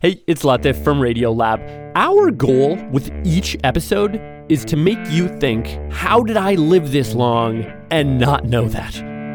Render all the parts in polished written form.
Hey, it's Latif from Radiolab. Our goal with each episode is to make you think, how did I live this long and not know that?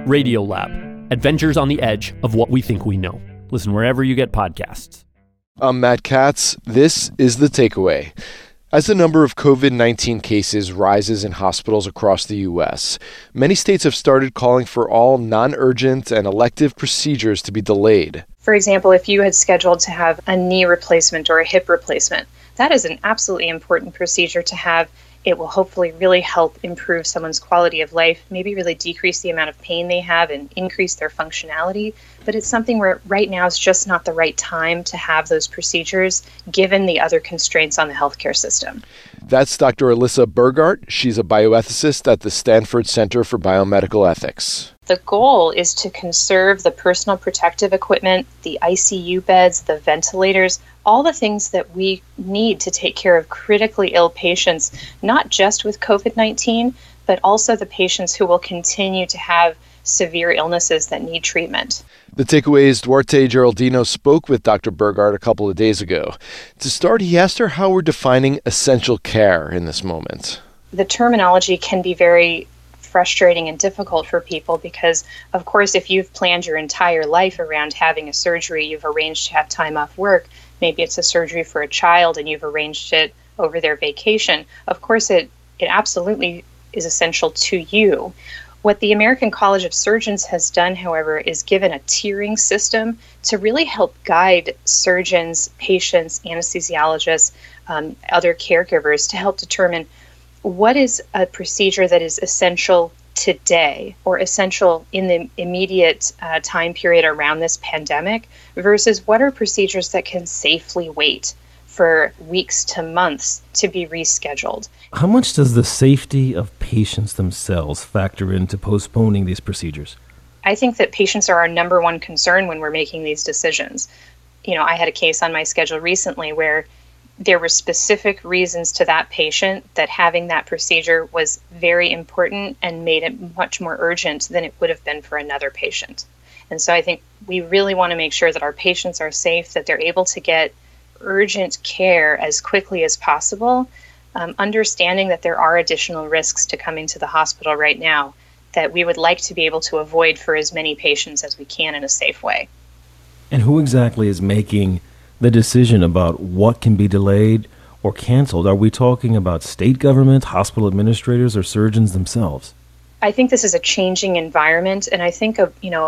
Radiolab, adventures on the edge of what we think we know. Listen wherever you get podcasts. I'm Matt Katz. This is The Takeaway. As the number of COVID-19 cases rises in hospitals across the U.S., many states have started calling for all non-urgent and elective procedures to be delayed. For example, if you had scheduled to have a knee replacement or a hip replacement, that is an absolutely important procedure to have. It will hopefully really help improve someone's quality of life, maybe really decrease the amount of pain they have and increase their functionality. But it's something where right now is just not the right time to have those procedures, given the other constraints on the healthcare system. That's Dr. Alyssa Burgart. She's a bioethicist at the Stanford Center for Biomedical Ethics. The goal is to conserve the personal protective equipment, the ICU beds, the ventilators, all the things that we need to take care of critically ill patients, not just with COVID-19, but also the patients who will continue to have severe illnesses that need treatment. The Takeaway's Duarte Geraldino spoke with Dr. Burgart a couple of days ago. To start, he asked her how we're defining essential care in this moment. The terminology can be very frustrating and difficult for people because, of course, if you've planned your entire life around having a surgery, you've arranged to have time off work, maybe it's a surgery for a child and you've arranged it over their vacation, of course it absolutely is essential to you. What the American College of Surgeons has done, however, is given a tiering system to really help guide surgeons, patients, anesthesiologists, other caregivers to help determine what is a procedure that is essential today or essential in the immediate time period around this pandemic versus what are procedures that can safely wait for weeks to months to be rescheduled. How much does the safety of patients themselves factor into postponing these procedures? I think that patients are our number one concern when we're making these decisions. You know, I had a case on my schedule recently where there were specific reasons to that patient that having that procedure was very important and made it much more urgent than it would have been for another patient. And so I think we really want to make sure that our patients are safe, that they're able to get urgent care as quickly as possible, understanding that there are additional risks to coming to the hospital right now that we would like to be able to avoid for as many patients as we can in a safe way. And who exactly is making the decision about what can be delayed or canceled? Are we talking about state government, hospital administrators, or surgeons themselves? I think this is a changing environment, and I think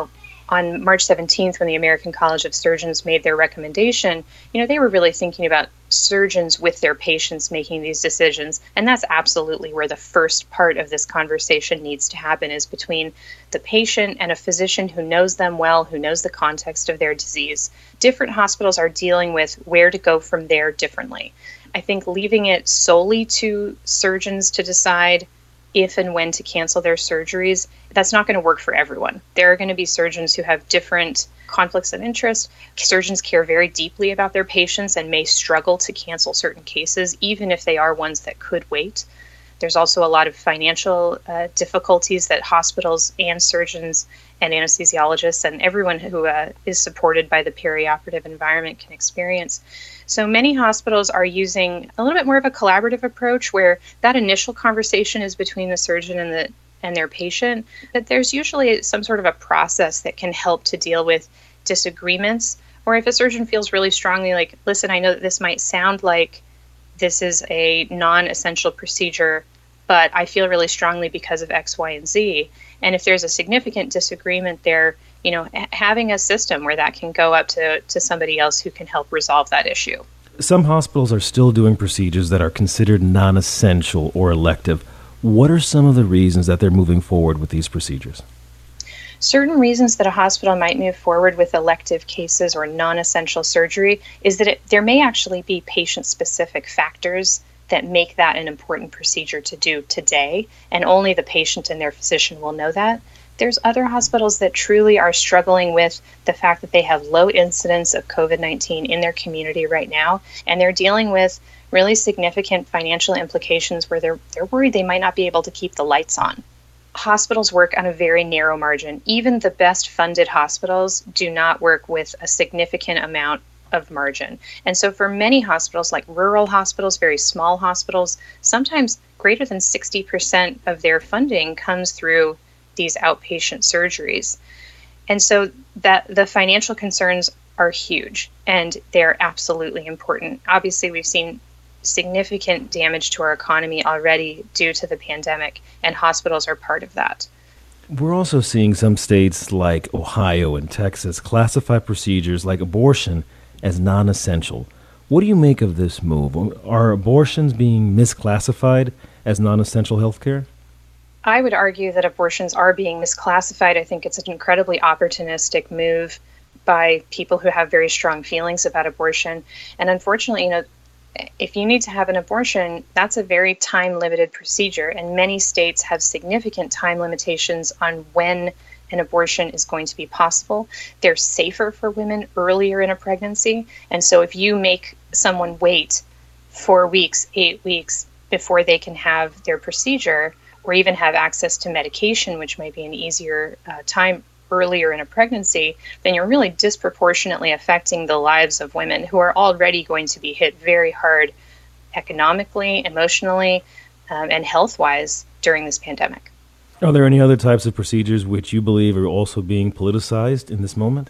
on March 17th, when the American College of Surgeons made their recommendation, they were really thinking about surgeons with their patients making these decisions. And that's absolutely where the first part of this conversation needs to happen, is between the patient and a physician who knows them well, who knows the context of their disease. Different hospitals are dealing with where to go from there differently. I think leaving it solely to surgeons to decide if and when to cancel their surgeries, that's not going to work for everyone. There are going to be surgeons who have different conflicts of interest. Surgeons care very deeply about their patients and may struggle to cancel certain cases, even if they are ones that could wait. There's also a lot of financial difficulties that hospitals and surgeons and anesthesiologists and everyone who is supported by the perioperative environment can experience. So many hospitals are using a little bit more of a collaborative approach where that initial conversation is between the surgeon and their patient, but there's usually some sort of a process that can help to deal with disagreements. Or if a surgeon feels really strongly like, listen, I know that this might sound like this is a non-essential procedure, but I feel really strongly because of X, Y, and Z. And if there's a significant disagreement there, having a system where that can go up to somebody else who can help resolve that issue. Some hospitals are still doing procedures that are considered non-essential or elective. What are some of the reasons that they're moving forward with these procedures? Certain reasons that a hospital might move forward with elective cases or non-essential surgery is that there may actually be patient-specific factors that make that an important procedure to do today, and only the patient and their physician will know that. There's other hospitals that truly are struggling with the fact that they have low incidence of COVID-19 in their community right now, and they're dealing with really significant financial implications where they're worried they might not be able to keep the lights on. Hospitals work on a very narrow margin. Even the best funded hospitals do not work with a significant amount of margin. And so for many hospitals, like rural hospitals, very small hospitals, sometimes greater than 60% of their funding comes through these outpatient surgeries. And so that the financial concerns are huge, and they're absolutely important. Obviously, we've seen significant damage to our economy already due to the pandemic, and hospitals are part of that. We're also seeing some states like Ohio and Texas classify procedures like abortion as non-essential. What do you make of this move? Are abortions being misclassified as non-essential healthcare? I would argue that abortions are being misclassified. I think it's an incredibly opportunistic move by people who have very strong feelings about abortion. And unfortunately, if you need to have an abortion, that's a very time-limited procedure, and many states have significant time limitations on when an abortion is going to be possible. They're safer for women earlier in a pregnancy, and so if you make someone wait 4 weeks, 8 weeks before they can have their procedure, or even have access to medication, which might be an easier time earlier in a pregnancy, then you're really disproportionately affecting the lives of women who are already going to be hit very hard economically, emotionally, and health-wise during this pandemic. Are there any other types of procedures which you believe are also being politicized in this moment?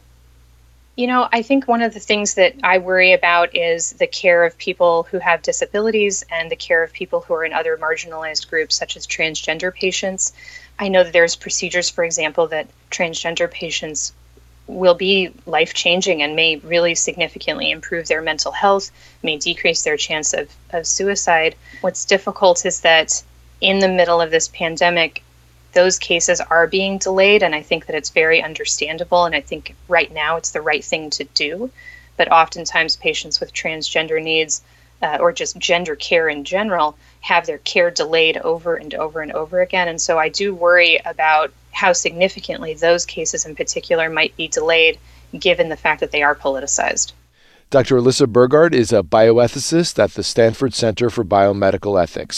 I think one of the things that I worry about is the care of people who have disabilities and the care of people who are in other marginalized groups, such as transgender patients. I know that there's procedures, for example, that transgender patients will be life-changing and may really significantly improve their mental health, may decrease their chance of suicide. What's difficult is that in the middle of this pandemic, those cases are being delayed, and I think that it's very understandable, and I think right now it's the right thing to do. But oftentimes patients with transgender needs or just gender care in general have their care delayed over and over and over again. And so I do worry about how significantly those cases in particular might be delayed given the fact that they are politicized. Dr. Alyssa Burgard is a bioethicist at the Stanford Center for Biomedical Ethics.